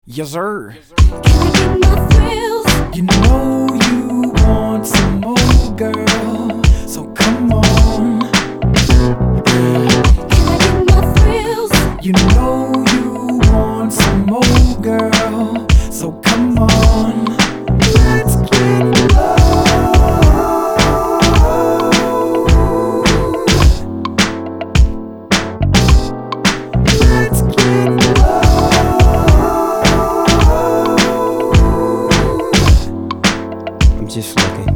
Yes, sir. Can I get my thrills? You know you want some more, girl, so come on. Can I get my thrills? You know you want some more, girl, so come on. Let's get low. Let's get low. I'm just looking.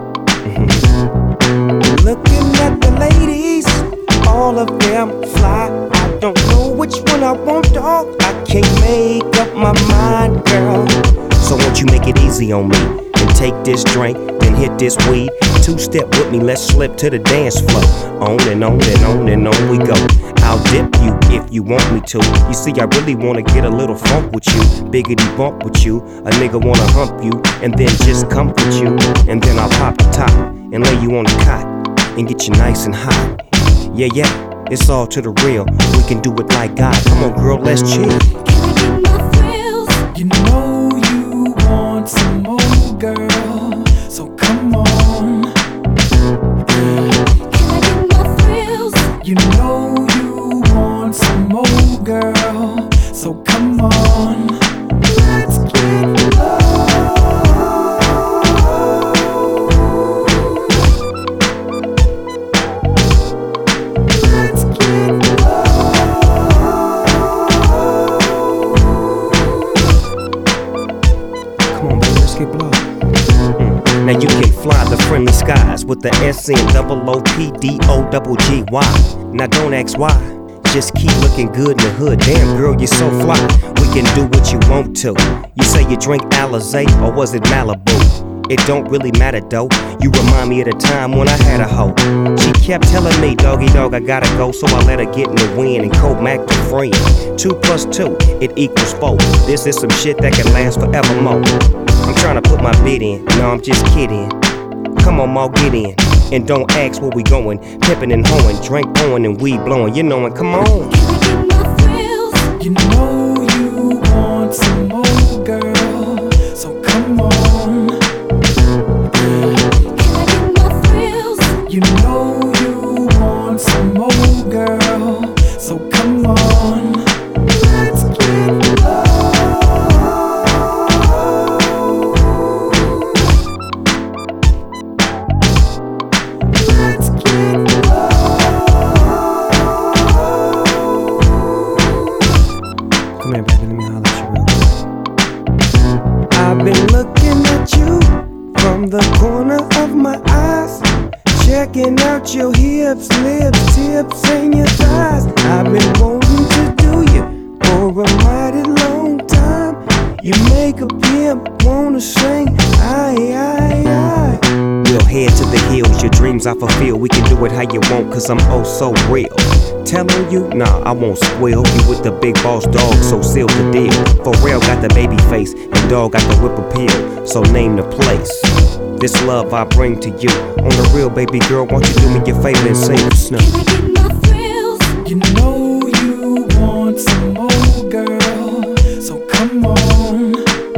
Looking at the ladies, all of them fly. I don't know which one I want, dog. I can't make up my mind, girl. So won't you make it easy on me and take this drink, then hit this weed. Two-step with me, let's slip to the dance floor. On and on and on and on we go. I'll dip you if you want me to. You see, I really wanna get a little funk with you, biggity bump with you. A nigga wanna hump you and then just comfort you. And then I'll pop the top and lay you on the cot and get you nice and hot. Yeah, it's all to the real. We can do it like God. Come on, girl, let's chill. Can I get my thrills? You know you want some more, girl, so come on. Can I get my thrills? You know you want some more, girl, so come on. Let's get low. Let's get low. Come on, baby, let's get blown. Now you can fly the friendly skies with the SNOOPDOGGY. Now don't ask why, just keep looking good in the hood. Damn girl, you're so fly. We can do what you want to. You say you drink Alizé or was it Malibu? It don't really matter though. You remind me of the time when I had a hoe. She kept telling me, doggy dog, I gotta go. So I let her get in the wind and co-mac the friend. 2 plus 2, it equals 4. This is some shit that can last forevermore. I'm trying to put my bid in, no, I'm just kidding. Come on, Mo, get in. And don't ask where we going. Pippin' and hoeing, drink pouring and weed blowing. You knowin', come on. Can I get my thrills? You know you want some more, girl, so come on. Can I get my thrills? You know you want some more, girl, so come on. Let's get low. Let's get low. Come here, baby, let me holler at you real quick. I've been looking at you from the corner of my eyes, checking out your hips, lips, tips, and your thighs. I've been wanting to do you for a mighty long time. You make a pimp wanna sing, aye. We'll head to the hills, your dreams I fulfill. We can do it how you want, cause I'm oh so real. Telling you, nah, I won't squeal. You with the big boss dog, so seal the deal. For real, got the baby face, and dog got the whip appeal. So name the place. This love I bring to you. On the real, baby girl, won't you do me your favor and sing the snow? Can I get my thrills? You know you want some more, girl, so come on.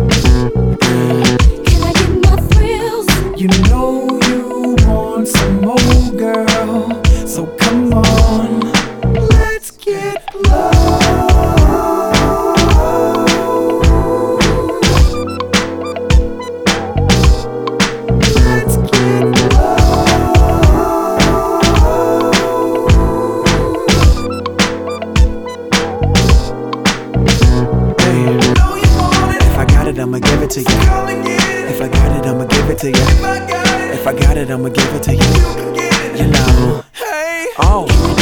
Can I get my thrills? You know you want some more, girl, so come on. Let's get low. Let's get low. Hey, if I got it, I'ma give it to you. If I got it, I'ma give it to you. If I got it, I'ma give it to you. You know. Oh.